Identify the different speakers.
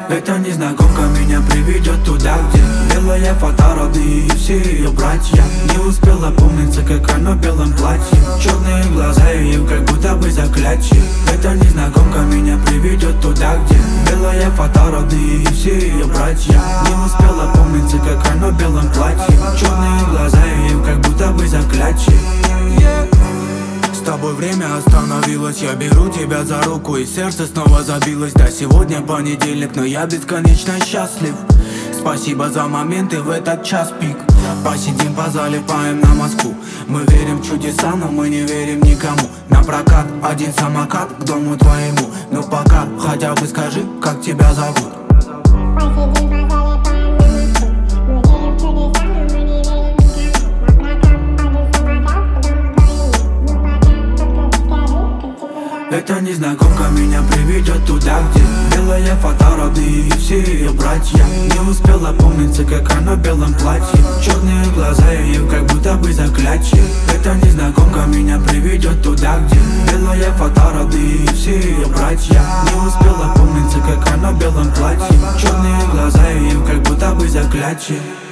Speaker 1: Эта незнакомка меня приведет туда, где белая фотороды и все ее братья. Не успела помниться, как она в белом платье. Черные глаза ее как будто бы заклятие. Эта незнакомка меня приведет туда, где белая фотороды и все ее братья. Не успела помниться, как она в белом платье. Черные глаза ее как будто бы заклятие. С тобой время остановилось, я беру тебя за руку, и сердце снова забилось. Да, сегодня понедельник, но я бесконечно счастлив. Спасибо за моменты в этот час пик. Посидим, позалипаем на Москву. Мы верим в чудеса, но мы не верим никому. На прокат один самокат к дому твоему. Ну пока хотя бы скажи, как тебя зовут. Эта незнакомка меня приведет туда, где белая фотороды и все ее братья. Не успела помниться, как она в белом платье. Черные глаза ее как будто бы заклятие. Эта незнакомка меня приведет туда, где белая фотороды и все ее братья. Не успела помниться, как она в белом платье. Черные глаза ее как будто бы заклятие.